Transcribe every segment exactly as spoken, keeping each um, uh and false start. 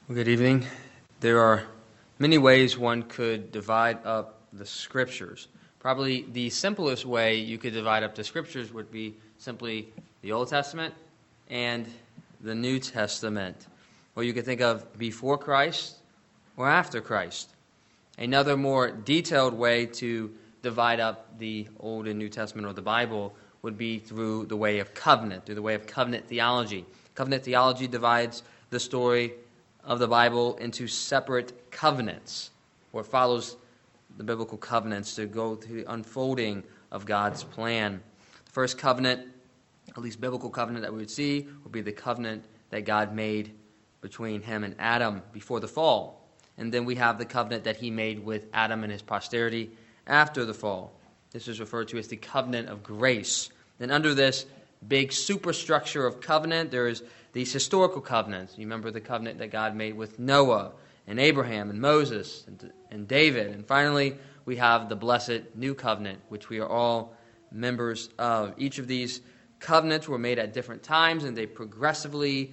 Well, good evening. There are many ways one could divide up the Scriptures. Probably the simplest way you could divide up the Scriptures would be simply the Old Testament and the New Testament. Or you could think of before Christ or after Christ. Another more detailed way to divide up the Old and New Testament or the Bible would be through the way of covenant, through the way of covenant theology. Covenant theology divides the story of the Bible into separate covenants, or it follows the biblical covenants to go through the unfolding of God's plan. The first covenant, at least biblical covenant that we would see, would be the covenant that God made between him and Adam before the fall. And then we have the covenant that he made with Adam and his posterity after the fall. This is referred to as the covenant of grace. And under this big superstructure of covenant, there is these historical covenants. You remember the covenant that God made with Noah and Abraham and Moses and, and David. And finally, we have the blessed new covenant, which we are all members of. Each of these covenants were made at different times, and they progressively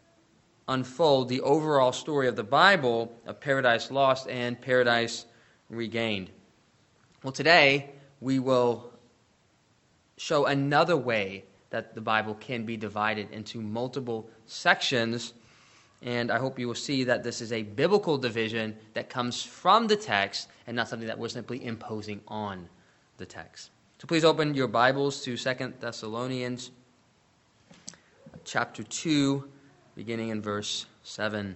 unfold the overall story of the Bible of paradise lost and paradise regained. Well, today we will show another way that the Bible can be divided into multiple sections, and I hope you will see that this is a biblical division that comes from the text and not something that we're simply imposing on the text. So please open your Bibles to Second Thessalonians chapter two, beginning in verse seven.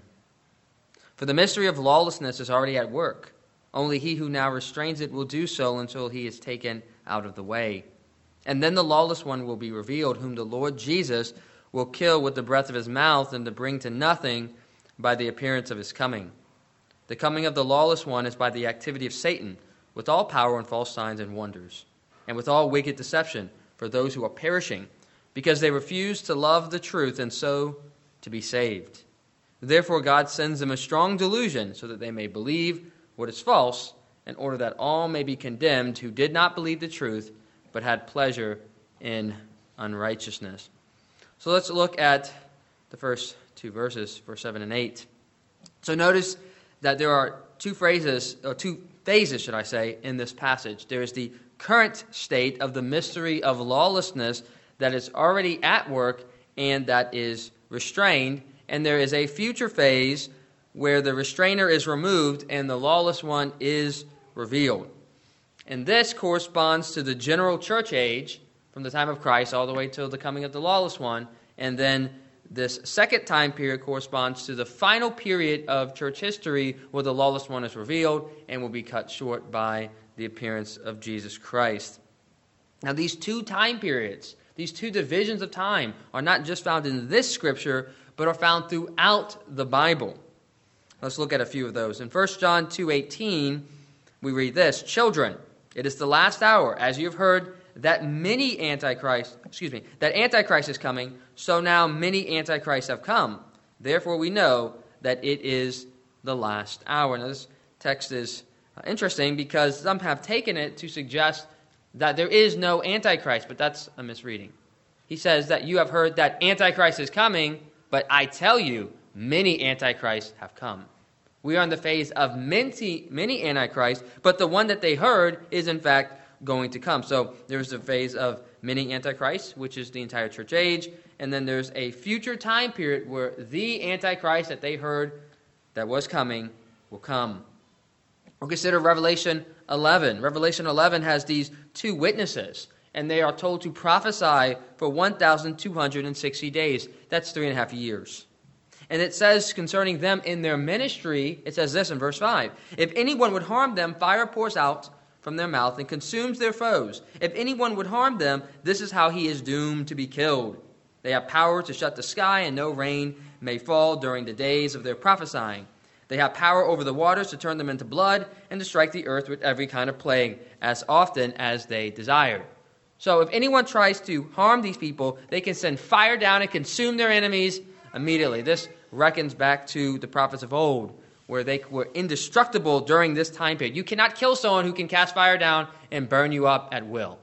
For the mystery of lawlessness is already at work. Only he who now restrains it will do so until he is taken out of the way. And then the lawless one will be revealed, whom the Lord Jesus will kill with the breath of his mouth and to bring to nothing by the appearance of his coming. The coming of the lawless one is by the activity of Satan, with all power and false signs and wonders, and with all wicked deception for those who are perishing, because they refuse to love the truth and so to be saved. Therefore God sends them a strong delusion, so that they may believe what is false, in order that all may be condemned who did not believe the truth, but had pleasure in unrighteousness. So let's look at the first two verses, verse seven and eight. So notice that there are two phrases, or two phases, should I say, in this passage. There is the current state of the mystery of lawlessness that is already at work and that is restrained, and there is a future phase where the restrainer is removed and the lawless one is revealed. And this corresponds to the general church age from the time of Christ all the way till the coming of the lawless one. And then this second time period corresponds to the final period of church history where the lawless one is revealed and will be cut short by the appearance of Jesus Christ. Now these two time periods, these two divisions of time are not just found in this scripture, but are found throughout the Bible. Let's look at a few of those. In First John two eighteen, we read this: Children, it is the last hour, as you have heard that many antichrist, excuse me, that Antichrist is coming, so now many Antichrists have come. Therefore we know that it is the last hour. Now this text is interesting because some have taken it to suggest that there is no Antichrist, but that's a misreading. He says that you have heard that Antichrist is coming, but I tell you, many Antichrists have come. We are in the phase of many, many antichrists, but the one that they heard is in fact going to come. So there's a phase of many antichrists, which is the entire church age, and then there's a future time period where the antichrist that they heard that was coming will come. We'll consider Revelation eleven. Revelation eleven has these two witnesses, and they are told to prophesy for one thousand two hundred sixty days. That's three and a half years. And it says concerning them in their ministry, it says this in verse five: If anyone would harm them, fire pours out from their mouth and consumes their foes. If anyone would harm them, this is how he is doomed to be killed. They have power to shut the sky, and no rain may fall during the days of their prophesying. They have power over the waters to turn them into blood, and to strike the earth with every kind of plague, as often as they desire. So if anyone tries to harm these people, they can send fire down and consume their enemies immediately. This reckons back to the prophets of old, where they were indestructible during this time period. You cannot kill someone who can cast fire down and burn you up at will.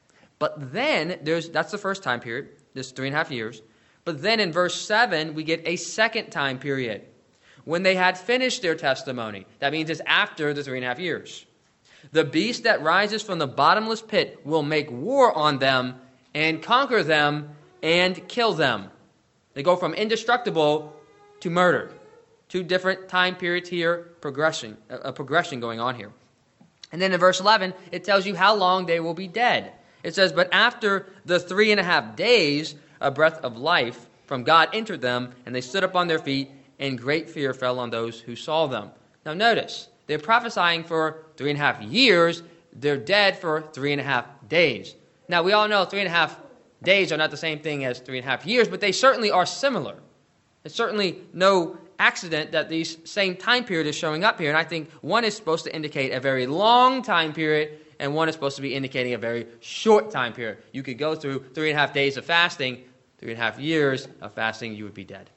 But then, there's that's the first time period, this three and a half years. But then in verse seven, we get a second time period, when they had finished their testimony. That means it's after the three and a half years. The beast that rises from the bottomless pit will make war on them and conquer them and kill them. They go from indestructible to murdered. Two different time periods here, progression, a progression going on here. And then in verse eleven, it tells you how long they will be dead. It says, but after the three and a half days, a breath of life from God entered them, and they stood up on their feet, and great fear fell on those who saw them. Now notice, they're prophesying for three and a half years. They're dead for three and a half days. Now we all know three and a half days are not the same thing as three and a half years, but they certainly are similar. There's certainly no accident that these same time period is showing up here. And I think one is supposed to indicate a very long time period, and one is supposed to be indicating a very short time period. You could go through three and a half days of fasting, three and a half years of fasting, you would be dead.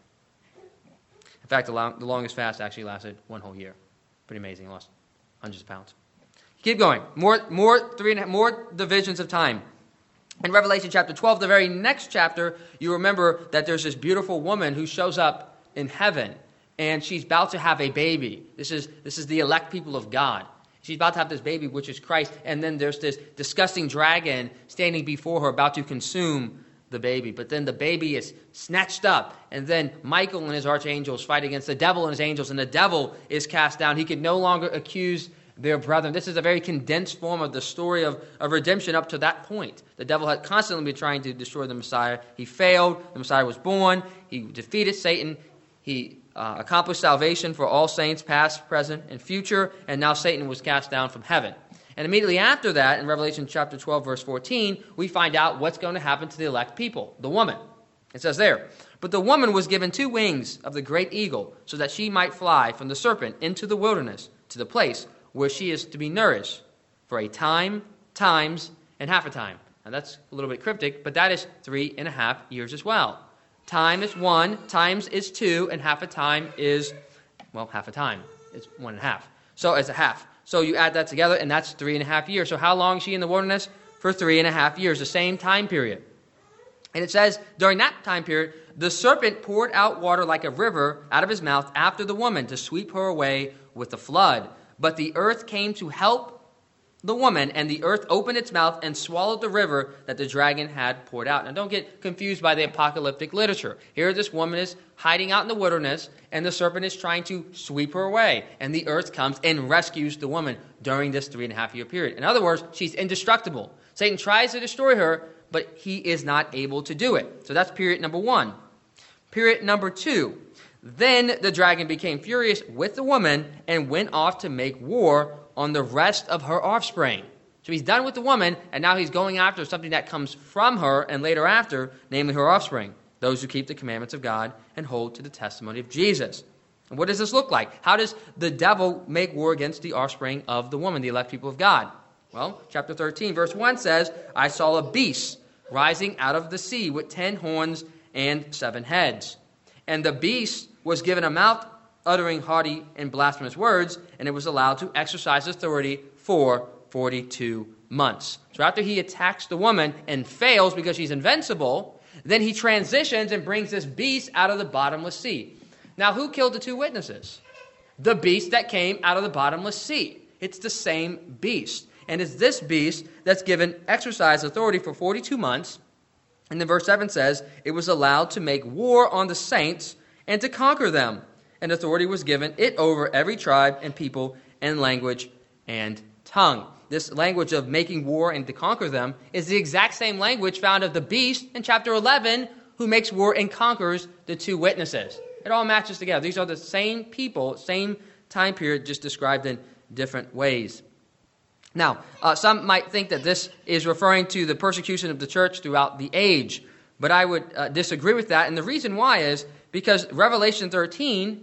In fact, the, long, the longest fast actually lasted one whole year. Pretty amazing. I lost hundreds of pounds. Keep going. More, more, three and a half, more divisions of time. In Revelation chapter twelve, the very next chapter, you remember that there's this beautiful woman who shows up in heaven, and she's about to have a baby. This is, this is the elect people of God. She's about to have this baby, which is Christ, and then there's this disgusting dragon standing before her, about to consume the baby. But then the baby is snatched up, and then Michael and his archangels fight against the devil and his angels, and the devil is cast down. He can no longer accuse their brethren. This is a very condensed form of the story of, of redemption up to that point. The devil had constantly been trying to destroy the Messiah. He failed. The Messiah was born. He defeated Satan. He uh, accomplished salvation for all saints, past, present, and future, and now Satan was cast down from heaven. And immediately after that, in Revelation chapter twelve, verse fourteen, we find out what's going to happen to the elect people, the woman. It says there, but the woman was given two wings of the great eagle, so that she might fly from the serpent into the wilderness, to the place where she is to be nourished for a time, times, and half a time. Now that's a little bit cryptic, but that is three and a half years as well. Time is one, times is two, and half a time is, well, half a time. It's one and a half. So it's a half. So you add that together, and that's three and a half years. So how long is she in the wilderness? For three and a half years, the same time period. And it says, during that time period, the serpent poured out water like a river out of his mouth after the woman to sweep her away with the flood. But the earth came to help the woman, and the earth opened its mouth and swallowed the river that the dragon had poured out. Now don't get confused by the apocalyptic literature. Here this woman is hiding out in the wilderness, and the serpent is trying to sweep her away. And the earth comes and rescues the woman during this three and a half year period. In other words, she's indestructible. Satan tries to destroy her, but he is not able to do it. So that's period number one. Period number two. Then the dragon became furious with the woman and went off to make war on the rest of her offspring. So he's done with the woman, and now he's going after something that comes from her and later after, namely her offspring, those who keep the commandments of God and hold to the testimony of Jesus. And what does this look like? How does the devil make war against the offspring of the woman, the elect people of God? Well, chapter thirteen, verse one says, I saw a beast rising out of the sea with ten horns and seven heads. And the beast was given a mouth uttering haughty and blasphemous words, and it was allowed to exercise authority for forty-two months. So after he attacks the woman and fails because she's invincible, then he transitions and brings this beast out of the bottomless sea. Now, who killed the two witnesses? The beast that came out of the bottomless sea. It's the same beast. And it's this beast that's given exercise authority for forty-two months. And then verse seven says, it was allowed to make war on the saints and to conquer them. And authority was given it over every tribe and people and language and tongue. This language of making war and to conquer them is the exact same language found of the beast in chapter eleven, who makes war and conquers the two witnesses. It all matches together. These are the same people, same time period, just described in different ways. Now, uh, some might think that this is referring to the persecution of the church throughout the age, but I would uh, disagree with that. And the reason why is because Revelation thirteen,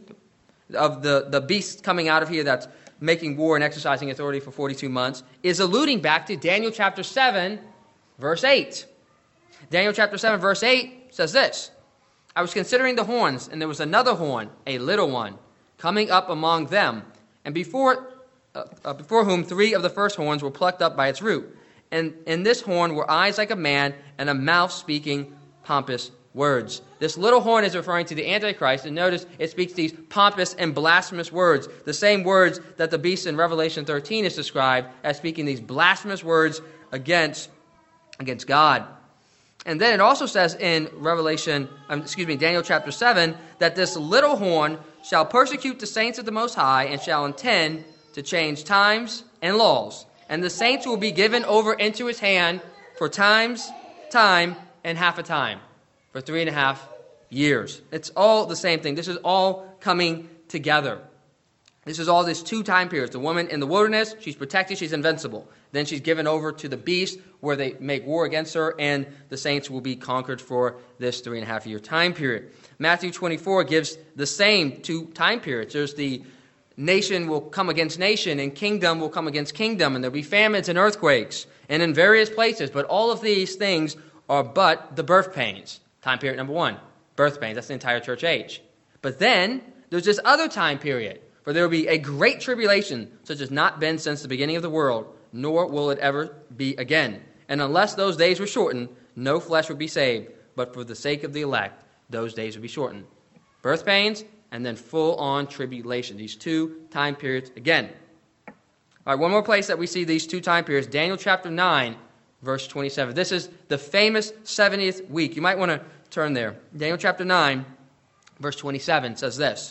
of the, the beast coming out of here that's making war and exercising authority for forty-two months, is alluding back to Daniel chapter seven, verse eight. Daniel chapter seven, verse eight says this, I was considering the horns, and there was another horn, a little one, coming up among them, and before uh, uh, before whom three of the first horns were plucked up by its root. And in this horn were eyes like a man, and a mouth speaking pompous words. This little horn is referring to the Antichrist, and notice it speaks these pompous and blasphemous words, the same words that the beast in Revelation thirteen is described as speaking these blasphemous words against, against God. And then it also says in Revelation, um, excuse me, Daniel chapter seven, that this little horn shall persecute the saints of the Most High and shall intend to change times and laws. And the saints will be given over into his hand for times, time, and half a time, for three and a half years. It's all the same thing. This is all coming together. This is all this two time periods. The woman in the wilderness, she's protected, she's invincible. Then she's given over to the beast where they make war against her, and the saints will be conquered for this three and a half year time period. Matthew twenty-four gives the same two time periods. There's the nation will come against nation, and kingdom will come against kingdom, and there'll be famines and earthquakes, and in various places. But all of these things are but the birth pains. Time period number one, birth pains. That's the entire church age. But then there's this other time period, for there will be a great tribulation, such as not been since the beginning of the world, nor will it ever be again. And unless those days were shortened, no flesh would be saved. But for the sake of the elect, those days would be shortened. Birth pains, and then full-on tribulation. These two time periods again. All right, one more place that we see these two time periods. Daniel chapter nine, verse twenty-seven. This is the famous seventieth week. You might want to turn there. Daniel chapter nine, verse twenty-seven says this.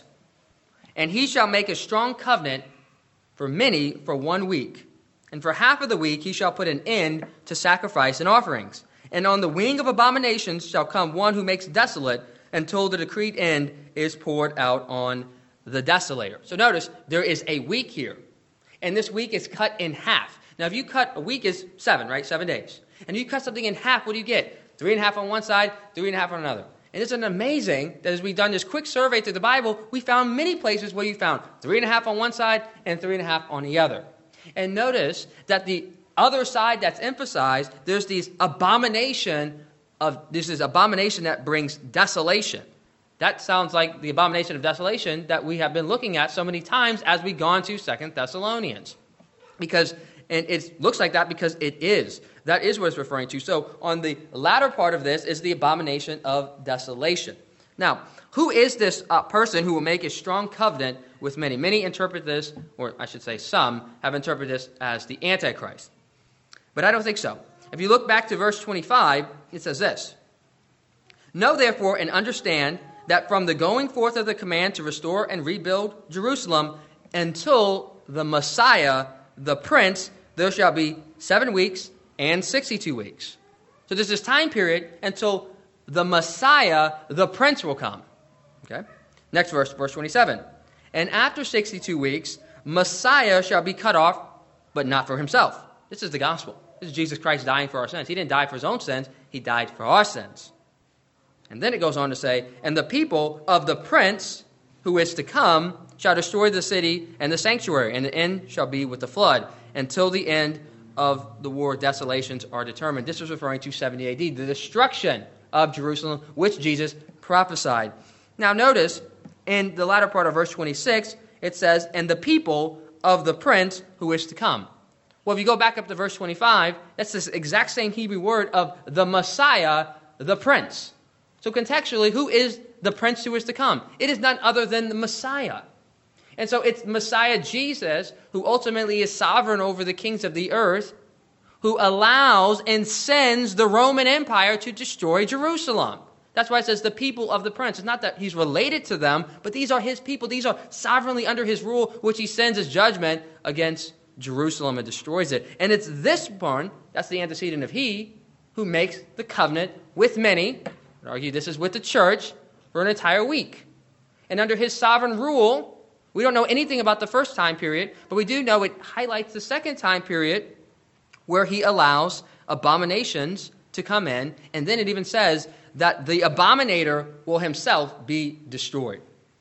And he shall make a strong covenant for many for one week. And for half of the week he shall put an end to sacrifice and offerings. And on the wing of abominations shall come one who makes desolate, until the decreed end is poured out on the desolator. So notice, there is a week here. And this week is cut in half. Now if you cut, a week is seven, right? Seven days. And you cut something in half, what do you get? Three and a half on one side, three and a half on another. And it's an amazing that as we've done this quick survey through the Bible, we found many places where you found three and a half on one side and three and a half on the other. And notice that the other side that's emphasized, there's these abomination of, this is abomination that brings desolation. That sounds like the abomination of desolation that we have been looking at so many times as we've gone to Second Thessalonians. Because, and it looks like that because it is. That is what it's referring to. So on the latter part of this is the abomination of desolation. Now, who is this uh, person who will make a strong covenant with many? Many interpret this, or I should say some, have interpreted this as the Antichrist. But I don't think so. If you look back to verse twenty-five, it says this. Know therefore and understand that from the going forth of the command to restore and rebuild Jerusalem until the Messiah, the Prince, there shall be seven weeks and sixty-two weeks. So there's this time period until the Messiah, the Prince, will come. Okay. Next verse, verse twenty-seven. And after sixty-two weeks, Messiah shall be cut off, but not for himself. This is the gospel. This is Jesus Christ dying for our sins. He didn't die for his own sins. He died for our sins. And then it goes on to say, and the people of the prince who is to come shall destroy the city and the sanctuary, and the end shall be with the flood, until the end of the war desolations are determined. This is referring to seventy A D, the destruction of Jerusalem, which Jesus prophesied. Now notice, in the latter part of verse twenty-six, it says, and the people of the prince who is to come. Well, if you go back up to verse twenty-five, that's this exact same Hebrew word of the Messiah, the Prince. So contextually, who is the Prince who is to come? It is none other than the Messiah. And so it's Messiah Jesus who ultimately is sovereign over the kings of the earth, who allows and sends the Roman Empire to destroy Jerusalem. That's why it says the people of the Prince. It's not that he's related to them, but these are his people. These are sovereignly under his rule, which he sends as judgment against Jerusalem and destroys it. And it's this one, that's the antecedent of he, who makes the covenant with many. I would argue this is with the church for an entire week. And under his sovereign rule, we don't know anything about the first time period, but we do know it highlights the second time period where he allows abominations to come in. And then it even says that the abominator will himself be destroyed.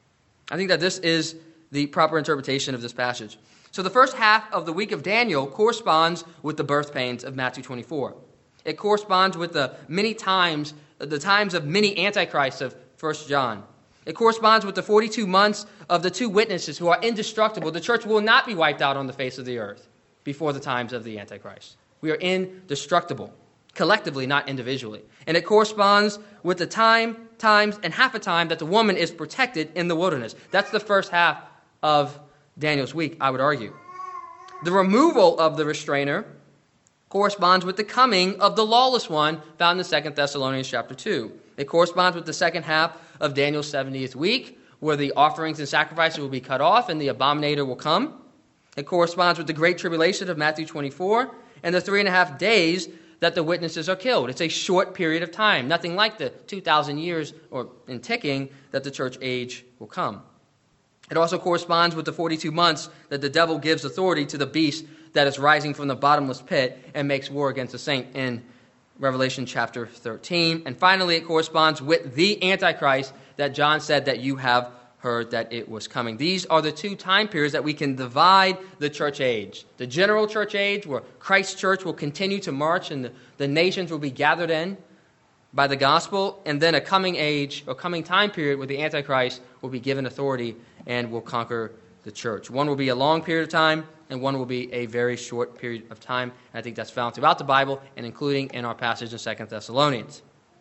I think that this is the proper interpretation of this passage. So the first half of the week of Daniel corresponds with the birth pains of Matthew twenty-four. It corresponds with the many times, the times of many antichrists of First John. It corresponds with the forty-two months of the two witnesses who are indestructible. The church will not be wiped out on the face of the earth before the times of the Antichrist. We are indestructible. collectively, not individually. And it corresponds with the time, times, and half a time that the woman is protected in the wilderness. That's the first half of Daniel's week, I would argue. The removal of the restrainer corresponds with the coming of the lawless one found in Second Thessalonians chapter two. It corresponds with the second half of Daniel's seventieth week, where the offerings and sacrifices will be cut off and the abominator will come. It corresponds with the great tribulation of Matthew twenty-four and the three and a half days that the witnesses are killed. It's a short period of time, nothing like the two thousand years or in ticking that the church age will come. It also corresponds with the forty-two months that the devil gives authority to the beast that is rising from the bottomless pit and makes war against the saint in Revelation chapter thirteen. And finally, it corresponds with the Antichrist that John said that you have heard that it was coming. These are the two time periods that we can divide the church age. The general church age, where Christ's church will continue to march and the, the nations will be gathered in by the gospel, and then a coming age, or coming time period where the Antichrist will be given authority and will conquer the church. One will be a long period of time, and one will be a very short period of time. And I think that's found throughout the Bible, and including in our passage in Second Thessalonians.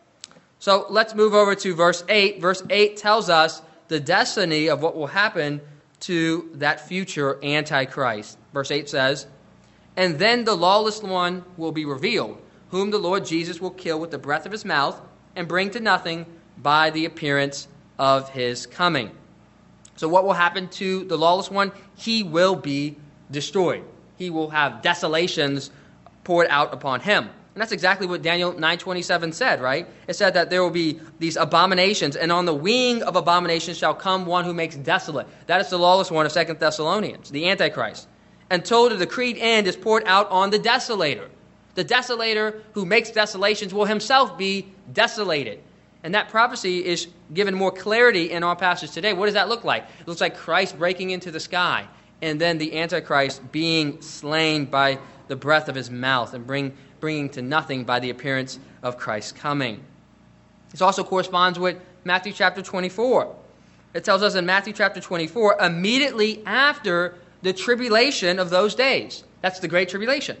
So let's move over to verse eight. Verse eight tells us the destiny of what will happen to that future Antichrist. Verse eight says, "And then the lawless one will be revealed, whom the Lord Jesus will kill with the breath of his mouth and bring to nothing by the appearance of his coming." So what will happen to the lawless one? He will be destroyed. He will have desolations poured out upon him. And that's exactly what Daniel nine twenty-seven said, right? It said that there will be these abominations, and on the wing of abominations shall come one who makes desolate. That is the lawless one of Second Thessalonians, the Antichrist. Until the decreed end is poured out on the desolator. The desolator who makes desolations will himself be desolated. And that prophecy is given more clarity in our passage today. What does that look like? It looks like Christ breaking into the sky, and then the Antichrist being slain by the breath of his mouth and bring, bringing to nothing by the appearance of Christ's coming. This also corresponds with Matthew chapter twenty-four. It tells us in Matthew chapter twenty-four, immediately after the tribulation of those days. That's the Great Tribulation.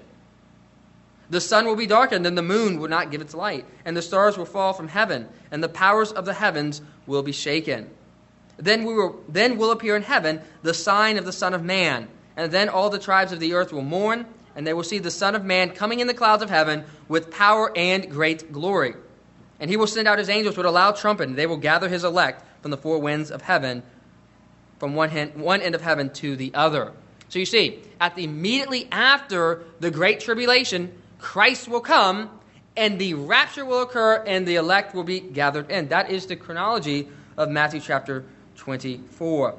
The sun will be darkened, and the moon will not give its light, and the stars will fall from heaven, and the powers of the heavens will be shaken. Then we will, then will appear in heaven the sign of the Son of Man, and then all the tribes of the earth will mourn, and they will see the Son of Man coming in the clouds of heaven with power and great glory. And he will send out his angels with a loud trumpet, and they will gather his elect from the four winds of heaven, from one end, one end of heaven to the other. So you see, at the, immediately after the Great Tribulation, Christ will come, and the rapture will occur, and the elect will be gathered in. That is the chronology of Matthew chapter twenty-four.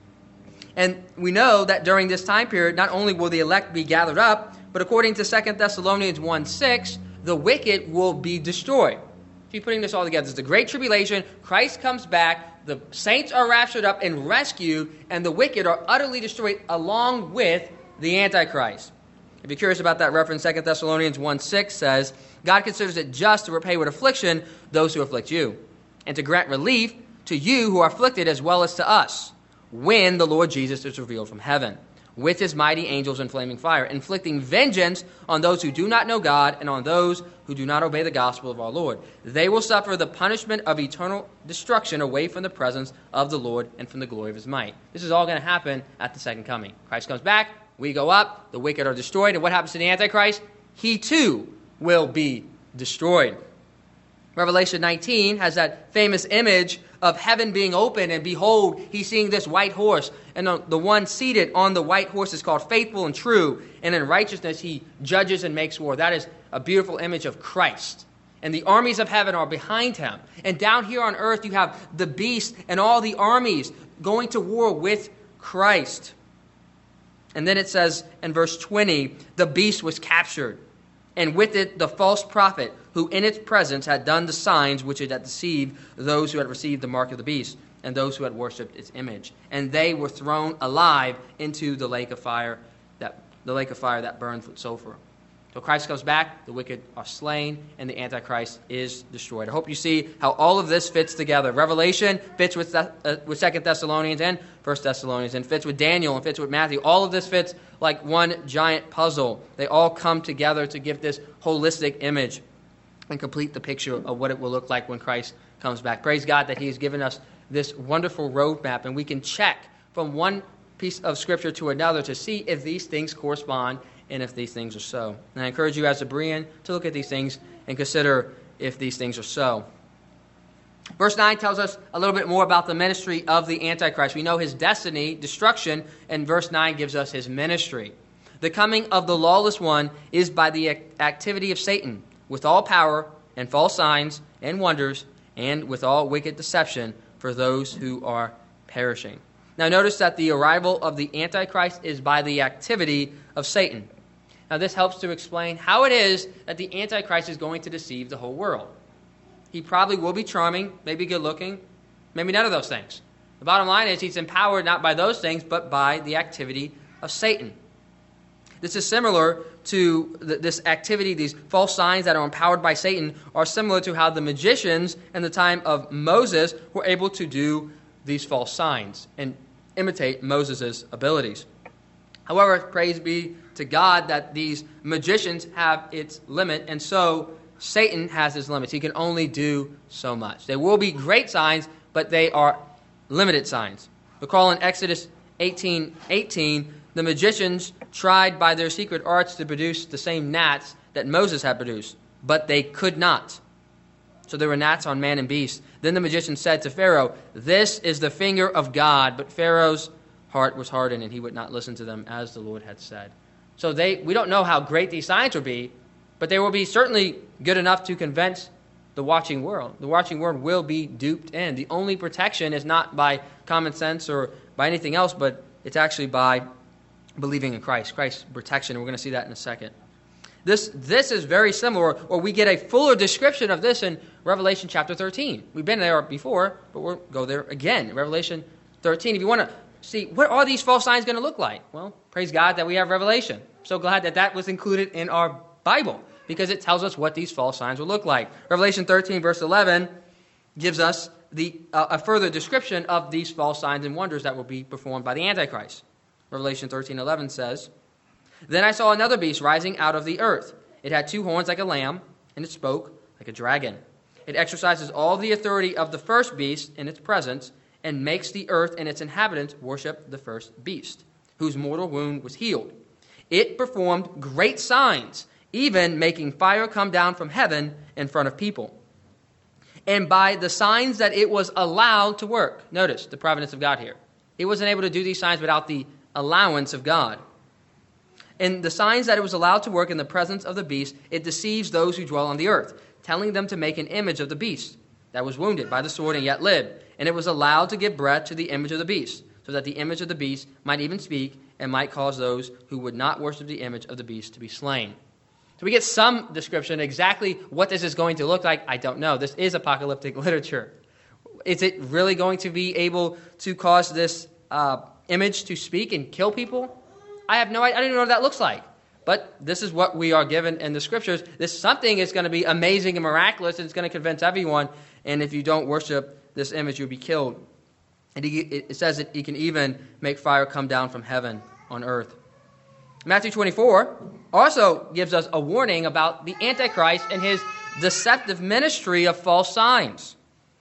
And we know that during this time period, not only will the elect be gathered up, but according to Second Thessalonians one six, the wicked will be destroyed. So you're putting this all together. It's the Great Tribulation, Christ comes back, the saints are raptured up and rescued, and the wicked are utterly destroyed along with the Antichrist. If you're curious about that reference, Second Thessalonians one six says, "God considers it just to repay with affliction those who afflict you, and to grant relief to you who are afflicted as well as to us, when the Lord Jesus is revealed from heaven, with his mighty angels in flaming fire, inflicting vengeance on those who do not know God and on those who do not obey the gospel of our Lord. They will suffer the punishment of eternal destruction away from the presence of the Lord and from the glory of his might." This is all going to happen at the second coming. Christ comes back, we go up, the wicked are destroyed, and what happens to the Antichrist? He too will be destroyed. Revelation nineteen has that famous image of heaven being open, and behold, he's seeing this white horse, and the one seated on the white horse is called Faithful and True, and in righteousness he judges and makes war. That is a beautiful image of Christ. And the armies of heaven are behind him. And down here on earth you have the beast and all the armies going to war with Christ. And then it says in verse twenty, the beast was captured, and with it the false prophet, who in its presence had done the signs which had deceived those who had received the mark of the beast and those who had worshipped its image. And they were thrown alive into the lake of fire, that the lake of fire that burns with sulfur. So Christ comes back, the wicked are slain, and the Antichrist is destroyed. I hope you see how all of this fits together. Revelation fits with, uh, with Second Thessalonians and First Thessalonians, and fits with Daniel and fits with Matthew. All of this fits like one giant puzzle. They all come together to give this holistic image and complete the picture of what it will look like when Christ comes back. Praise God that he has given us this wonderful roadmap, and we can check from one piece of Scripture to another to see if these things correspond and if these things are so. And I encourage you as a Berean to look at these things and consider if these things are so. Verse nine tells us a little bit more about the ministry of the Antichrist. We know his destiny, destruction, and verse nine gives us his ministry. The coming of the lawless one is by the activity of Satan, with all power and false signs and wonders, and with all wicked deception for those who are perishing. Now notice that the arrival of the Antichrist is by the activity of Satan. Now this helps to explain how it is that the Antichrist is going to deceive the whole world. He probably will be charming, maybe good looking, maybe none of those things. The bottom line is he's empowered not by those things, but by the activity of Satan. This is similar to th- this activity, these false signs that are empowered by Satan are similar to how the magicians in the time of Moses were able to do these false signs and imitate Moses' abilities. However, praise be to God that these magicians have its limit, and so Satan has his limits. He can only do so much. There will be great signs, but they are limited signs. Recall in Exodus eighteen eighteen, the magicians tried by their secret arts to produce the same gnats that Moses had produced, but they could not. So there were gnats on man and beast. Then the magician said to Pharaoh, "This is the finger of God." But Pharaoh's heart was hardened, and he would not listen to them as the Lord had said. So they, we don't know how great these signs will be, but they will be certainly good enough to convince the watching world. The watching world will be duped in. The only protection is not by common sense or by anything else, but it's actually by believing in Christ, Christ's protection. And we're going to see that in a second. This, this is very similar, or we get a fuller description of this in Revelation chapter thirteen. We've been there before, but we'll go there again. Revelation thirteen. If you want to see, what are these false signs going to look like? Well, praise God that we have Revelation. So glad that that was included in our Bible, because it tells us what these false signs will look like. Revelation thirteen, verse eleven, gives us the uh, a further description of these false signs and wonders that will be performed by the Antichrist. Revelation thirteen eleven says, "Then I saw another beast rising out of the earth. It had two horns like a lamb, and it spoke like a dragon. It exercises all the authority of the first beast in its presence, and makes the earth and its inhabitants worship the first beast, whose mortal wound was healed. It performed great signs, even making fire come down from heaven in front of people. And by the signs that it was allowed to work," notice the providence of God here. It wasn't able to do these signs without the allowance of God. "And the signs that it was allowed to work in the presence of the beast, it deceives those who dwell on the earth, telling them to make an image of the beast that was wounded by the sword and yet lived. And it was allowed to give breath to the image of the beast, so that the image of the beast might even speak and might cause those who would not worship the image of the beast to be slain." So we get some description. Exactly what this is going to look like, I don't know. This is apocalyptic literature. Is it really going to be able to cause this uh, image to speak and kill people? I have no idea. I don't even know what that looks like. But this is what we are given in the Scriptures. This something is going to be amazing and miraculous, and it's going to convince everyone. And if you don't worship this image, you'll be killed. And it says that he can even make fire come down from heaven on earth. Matthew twenty-four also gives us a warning about the Antichrist and his deceptive ministry of false signs.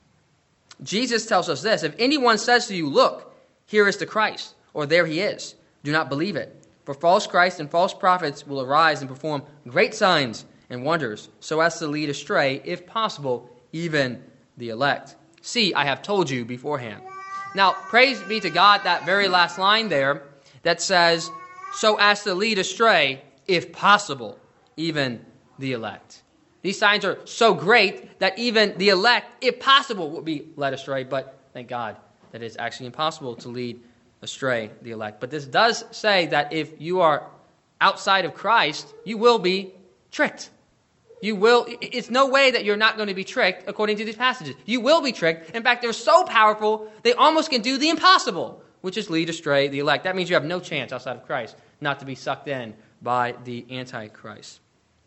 Jesus tells us this: "If anyone says to you, 'Look, here is the Christ,' or 'there he is,' do not believe it. For false Christs and false prophets will arise and perform great signs and wonders, so as to lead astray, if possible, even the elect. See, I have told you beforehand." Now, praise be to God, that very last line there that says, "so as to lead astray, if possible, even the elect." These signs are so great that even the elect, if possible, will be led astray. But thank God that it's actually impossible to lead astray the elect. But this does say that if you are outside of Christ, you will be tricked. You will, it's no way that you're not going to be tricked according to these passages. You will be tricked. In fact, they're so powerful, they almost can do the impossible, which is lead astray the elect. That means you have no chance outside of Christ not to be sucked in by the Antichrist.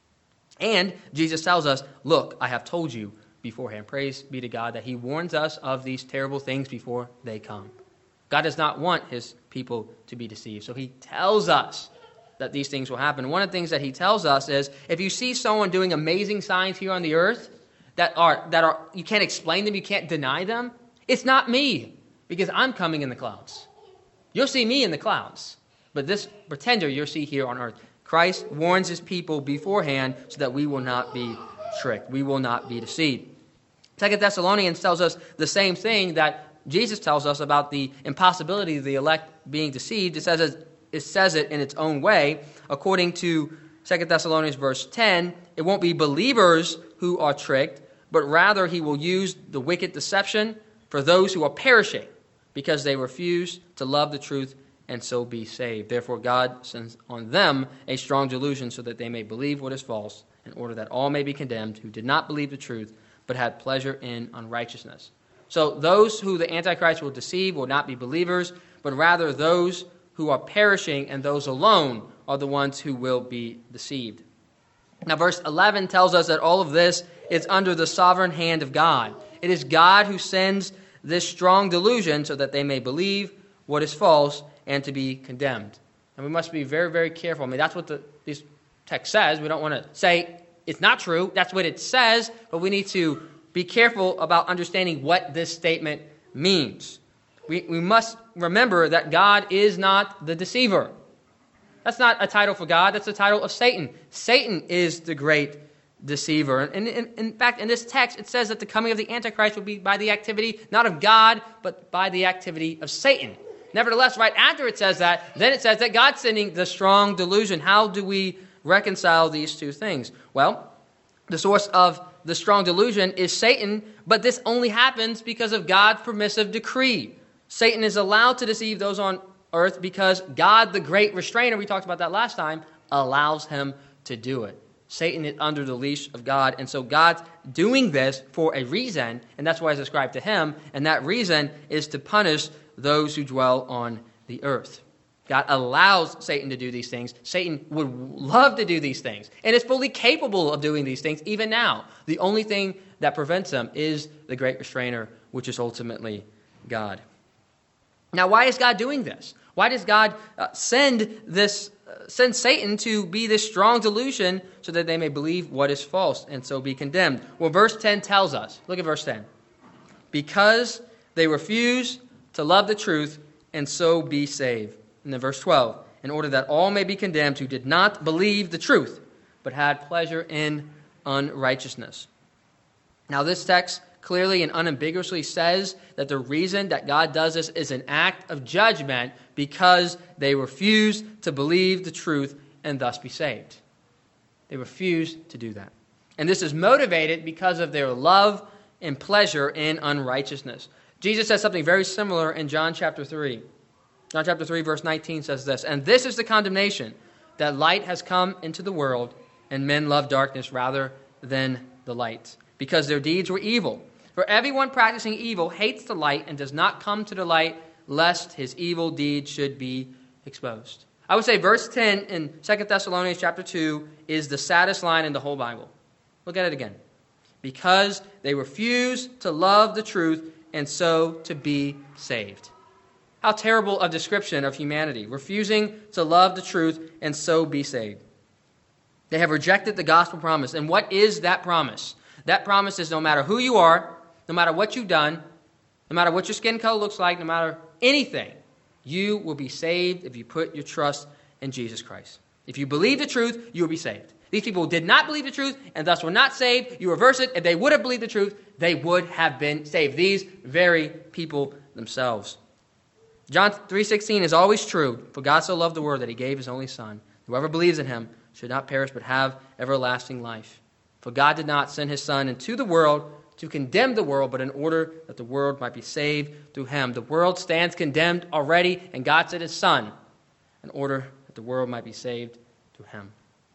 And Jesus tells us, "Look, I have told you beforehand." Praise be to God that he warns us of these terrible things before they come. God does not want his people to be deceived. So he tells us that these things will happen. One of the things that he tells us is, if you see someone doing amazing signs here on the earth that are that are you can't explain them, you can't deny them, it's not me, because I'm coming in the clouds. You'll see me in the clouds, but this pretender you'll see here on earth. Christ warns his people beforehand so that we will not be tricked. We will not be deceived. Second Thessalonians tells us the same thing that Jesus tells us about the impossibility of the elect being deceived. It says it, it says it in its own way. According to Second Thessalonians verse ten, it won't be believers who are tricked, but rather he will use the wicked deception for those who are perishing, because they refuse to love the truth and so be saved. Therefore God sends on them a strong delusion so that they may believe what is false, in order that all may be condemned who did not believe the truth, but had pleasure in unrighteousness. So those who the Antichrist will deceive will not be believers, but rather those who are perishing, and those alone are the ones who will be deceived. Now verse eleven tells us that all of this is under the sovereign hand of God. It is God who sends this strong delusion so that they may believe what is false and to be condemned. And we must be very, very careful. I mean, that's what the, this text says. We don't want to say it's not true. That's what it says, but we need to be careful about understanding what this statement means. We, we must remember that God is not the deceiver. That's not a title for God. That's the title of Satan. Satan is the great deceiver. And in, in fact, in this text, it says that the coming of the Antichrist will be by the activity, not of God, but by the activity of Satan. Nevertheless, right after it says that, then it says that God's sending the strong delusion. How do we reconcile these two things? Well, the source of the strong delusion is Satan, but this only happens because of God's permissive decree. Satan is allowed to deceive those on earth because God, the great restrainer, we talked about that last time, allows him to do it. Satan is under the leash of God, and so God's doing this for a reason, and that's why it's ascribed to him, and that reason is to punish those who dwell on the earth. God allows Satan to do these things. Satan would love to do these things, and is fully capable of doing these things even now. The only thing that prevents him is the great restrainer, which is ultimately God. Now, why is God doing this? Why does God uh, send this, uh, send Satan to be this strong delusion so that they may believe what is false and so be condemned? Well, verse ten tells us. Look at verse ten. Because they refuse to love the truth and so be saved. And then verse twelve. In order that all may be condemned who did not believe the truth, but had pleasure in unrighteousness. Now, this text clearly and unambiguously says that the reason that God does this is an act of judgment because they refuse to believe the truth and thus be saved. They refuse to do that. And this is motivated because of their love and pleasure in unrighteousness. Jesus says something very similar in John chapter three. John chapter three, verse nineteen says this, "And this is the condemnation, that light has come into the world, and men love darkness rather than the light, because their deeds were evil. For everyone practicing evil hates the light and does not come to the light, lest his evil deeds should be exposed." I would say verse ten in Second Thessalonians chapter two is the saddest line in the whole Bible. Look at it again. Because they refuse to love the truth and so to be saved. How terrible a description of humanity, refusing to love the truth and so be saved. They have rejected the gospel promise. And what is that promise? That promise is no matter who you are, no matter what you've done, no matter what your skin color looks like, no matter anything, you will be saved if you put your trust in Jesus Christ. If you believe the truth, you will be saved. These people did not believe the truth and thus were not saved. You reverse it. If they would have believed the truth, they would have been saved. These very people themselves. John three sixteen is always true. For God so loved the world that he gave his only Son. Whoever believes in him should not perish but have everlasting life. For God did not send his Son into the world to condemn the world, but in order that the world might be saved through him. The world stands condemned already, and God sent his Son in order that the world might be saved through him.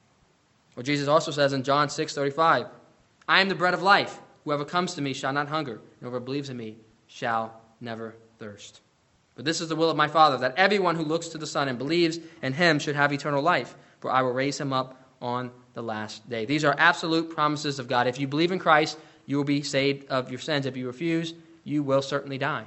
Well, Jesus also says in John six thirty-five, "I am the bread of life. Whoever comes to me shall not hunger, and whoever believes in me shall never thirst. But this is the will of my Father, that everyone who looks to the Son and believes in him should have eternal life, for I will raise him up on the last day." These are absolute promises of God. If you believe in Christ, you will be saved of your sins. If you refuse, you will certainly die.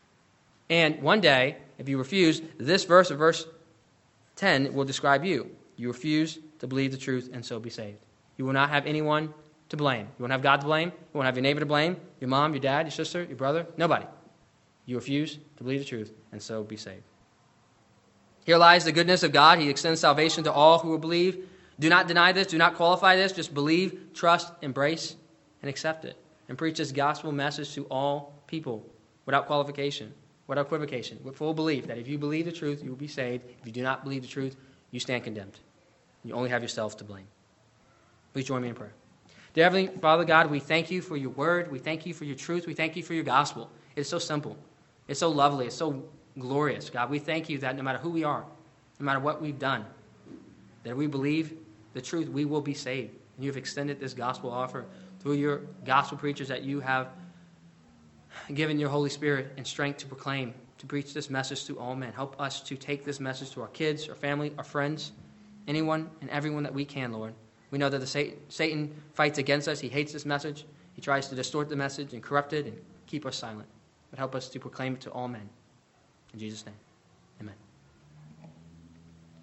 And one day, if you refuse, this verse of verse ten will describe you. You refuse to believe the truth and so be saved. You will not have anyone to blame. You won't have God to blame. You won't have your neighbor to blame, your mom, your dad, your sister, your brother, nobody. You refuse to believe the truth and so be saved. Here lies the goodness of God. He extends salvation to all who will believe. Do not deny this. Do not qualify this. Just believe, trust, embrace, and accept it. And preach this gospel message to all people without qualification, without equivocation, with full belief that if you believe the truth, you will be saved. If you do not believe the truth, you stand condemned. You only have yourself to blame. Please join me in prayer. Dear Heavenly Father God, we thank you for your word. We thank you for your truth. We thank you for your gospel. It's so simple. It's so lovely. It's so glorious. God, we thank you that no matter who we are, no matter what we've done, that we believe the truth, we will be saved. And you have extended this gospel offer through your gospel preachers that you have given your Holy Spirit and strength to proclaim, to preach this message to all men. Help us to take this message to our kids, our family, our friends, anyone and everyone that we can, Lord. We know that the Satan, Satan fights against us. He hates this message. He tries to distort the message and corrupt it and keep us silent. But help us to proclaim it to all men. In Jesus' name, amen.